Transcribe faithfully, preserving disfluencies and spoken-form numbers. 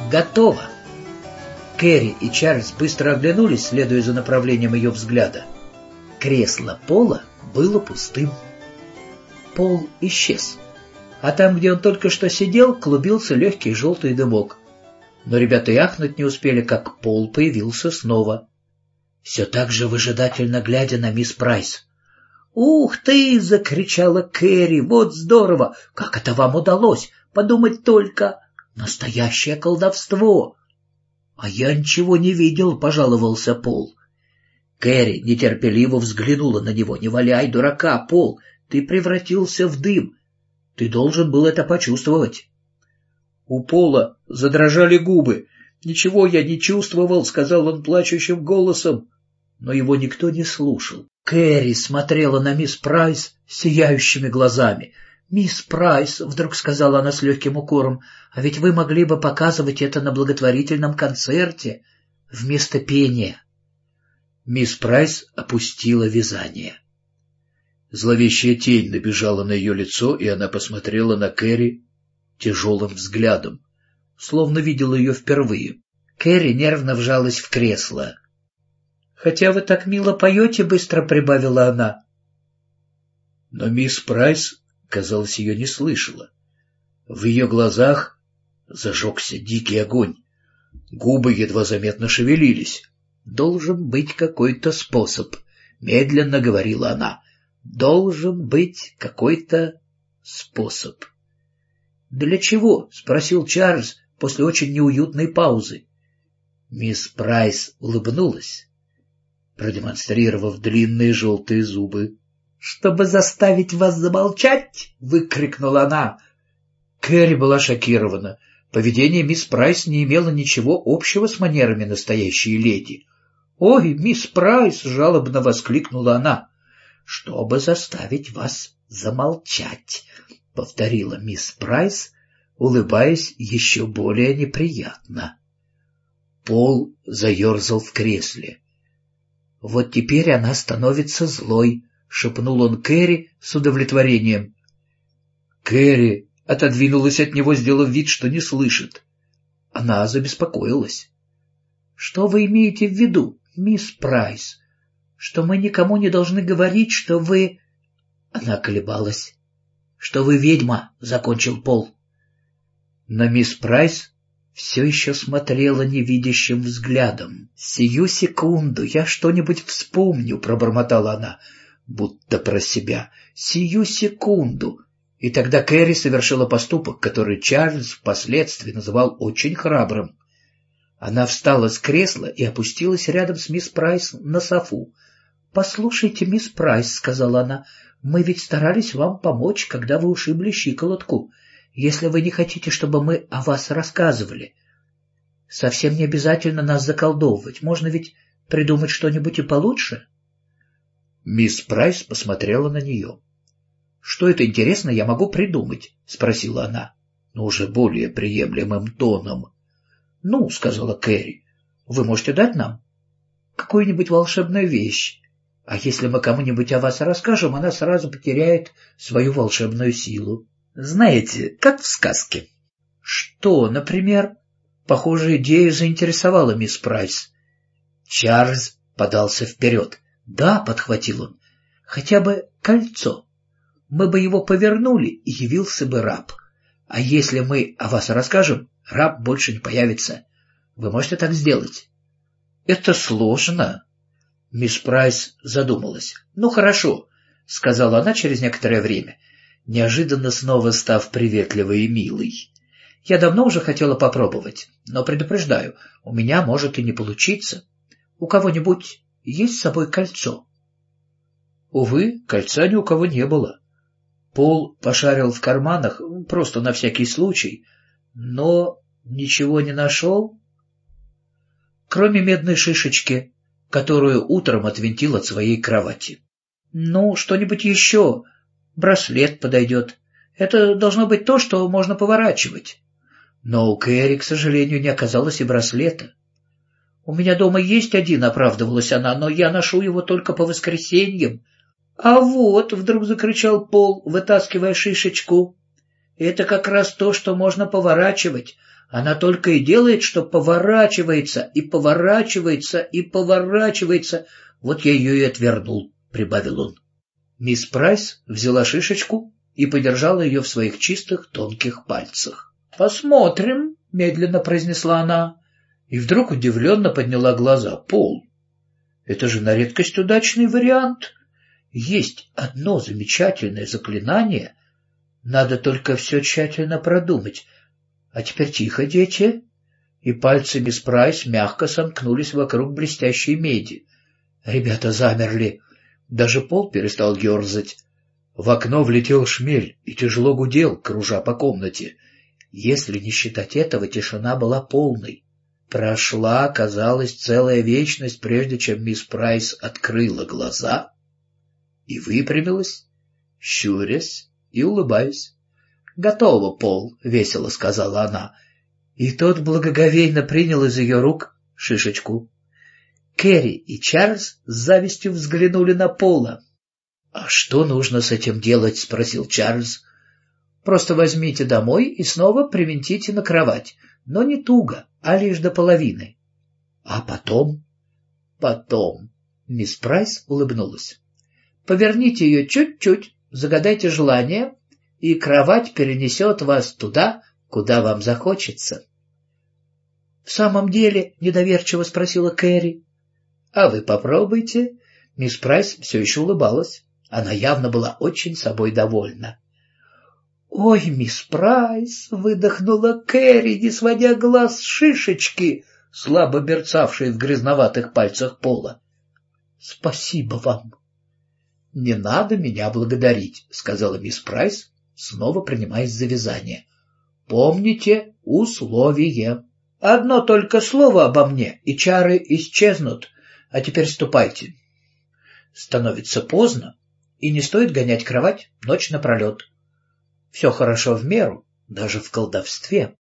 Готово. Кэрри и Чарльз быстро оглянулись, следуя за направлением ее взгляда. Кресло Пола было пустым. Пол исчез, а там, где он только что сидел, клубился легкий желтый дымок. Но ребята и ахнуть не успели, как Пол появился снова, все так же выжидательно глядя на мисс Прайс. «Ух ты!» — закричала Кэрри. «Вот здорово! Как это вам удалось? Подумать только! Настоящее колдовство!» «А я ничего не видел», — пожаловался Пол. Кэрри нетерпеливо взглянула на него. «Не валяй дурака, Пол! Ты превратился в дым! Ты должен был это почувствовать!» У Пола задрожали губы. «Ничего я не чувствовал», — сказал он плачущим голосом. Но его никто не слушал. Кэрри смотрела на мисс Прайс сияющими глазами. «Мисс Прайс», — вдруг сказала она с легким укором, — «а ведь вы могли бы показывать это на благотворительном концерте вместо пения». Мисс Прайс опустила вязание. Зловещая тень набежала на ее лицо, и она посмотрела на Кэрри тяжелым взглядом, словно видела ее впервые. Кэрри нервно вжалась в кресло. «Хотя вы так мило поете», — быстро прибавила она. Но мисс Прайс, казалось, ее не слышала. В ее глазах зажегся дикий огонь. Губы едва заметно шевелились. «Должен быть какой-то способ», — медленно говорила она. «Должен быть какой-то способ». «Для чего?» — спросил Чарльз после очень неуютной паузы. Мисс Прайс улыбнулась, продемонстрировав длинные желтые зубы. «Чтобы заставить вас замолчать!» — выкрикнула она. Кэрри была шокирована. Поведение мисс Прайс не имело ничего общего с манерами настоящей леди. «Ой, мисс Прайс!» — жалобно воскликнула она. «Чтобы заставить вас замолчать!» — повторила мисс Прайс, улыбаясь еще более неприятно. Пол заерзал в кресле. «Вот теперь она становится злой», — шепнул он Кэрри с удовлетворением. Кэрри отодвинулась от него, сделав вид, что не слышит. Она забеспокоилась. «Что вы имеете в виду, мисс Прайс? Что мы никому не должны говорить, что вы...» Она колебалась. «Что вы ведьма», — закончил Пол. Но мисс Прайс все еще смотрела невидящим взглядом. «Сию секунду я что-нибудь вспомню», — пробормотала она, будто про себя. «Сию секунду». И тогда Кэрри совершила поступок, который Чарльз впоследствии называл очень храбрым. Она встала с кресла и опустилась рядом с мисс Прайс на софу. «Послушайте, мисс Прайс», — сказала она, — «мы ведь старались вам помочь, когда вы ушибли щиколотку. Если вы не хотите, чтобы мы о вас рассказывали, совсем не обязательно нас заколдовывать. Можно ведь придумать что-нибудь и получше». Мисс Прайс посмотрела на нее. «Что это, интересно, я могу придумать?» — спросила она, но уже более приемлемым тоном. «Ну, — сказала Кэрри, — вы можете дать нам какую-нибудь волшебную вещь, а если мы кому-нибудь о вас расскажем, она сразу потеряет свою волшебную силу. Знаете, как в сказке». «Что, например?» Похоже, идея заинтересовала мисс Прайс. Чарльз подался вперед. «Да, — подхватил он, — хотя бы кольцо. Мы бы его повернули, и явился бы раб. А если мы о вас расскажем, раб больше не появится. Вы можете так сделать?» «Это сложно». Мисс Прайс задумалась. «Ну, хорошо», — сказала она через некоторое время, неожиданно снова став приветливой и милой. «Я давно уже хотела попробовать, но предупреждаю, у меня может и не получиться. У кого-нибудь есть с собой кольцо?» Увы, кольца ни у кого не было. Пол пошарил в карманах, просто на всякий случай, но ничего не нашел, кроме медной шишечки, которую утром отвинтил от своей кровати. «Ну, что-нибудь еще. Браслет подойдет. Это должно быть то, что можно поворачивать». Но у Кэрри, к сожалению, не оказалось и браслета. «У меня дома есть один», — оправдывалась она, — «но я ношу его только по воскресеньям». «А вот», — вдруг закричал Пол, вытаскивая шишечку, — «это как раз то, что можно поворачивать. Она только и делает, что поворачивается, и поворачивается, и поворачивается. Вот я ее и отвернул, — прибавил он. Мисс Прайс взяла шишечку и подержала ее в своих чистых тонких пальцах. — Посмотрим, — медленно произнесла она, и вдруг удивленно подняла глаза. — Пол, это же на редкость удачный вариант. Есть одно замечательное заклинание, надо только все тщательно продумать. А теперь тихо, дети. И пальцы мисс Прайс мягко сомкнулись вокруг блестящей меди. Ребята замерли. Даже пол перестал ерзать. В окно влетел шмель и тяжело гудел, кружа по комнате. Если не считать этого, тишина была полной. Прошла, казалось, целая вечность, прежде чем мисс Прайс открыла глаза и выпрямилась, щурясь и улыбаясь. — Готово, Пол, — весело сказала она, и тот благоговейно принял из ее рук шишечку. Кэрри и Чарльз с завистью взглянули на Пола. — А что нужно с этим делать? — спросил Чарльз. — Просто возьмите домой и снова привинтите на кровать, но не туго, а лишь до половины. — А потом? — Потом. Мисс Прайс улыбнулась. — Поверните ее чуть-чуть, загадайте желание, и кровать перенесет вас туда, куда вам захочется. — В самом деле? — недоверчиво спросила Кэрри. — А вы попробуйте. Мисс Прайс все еще улыбалась. Она явно была очень собой довольна. — Ой, мисс Прайс! — выдохнула Кэрри, не сводя глаз с шишечки, слабо мерцавшей в грязноватых пальцах Пола. — Спасибо вам. — Не надо меня благодарить, — сказала мисс Прайс, снова принимаясь за вязание. — Помните условие. Одно только слово обо мне, и чары исчезнут. А теперь ступайте. Становится поздно, и не стоит гонять кровать ночь напролет. Все хорошо в меру, даже в колдовстве.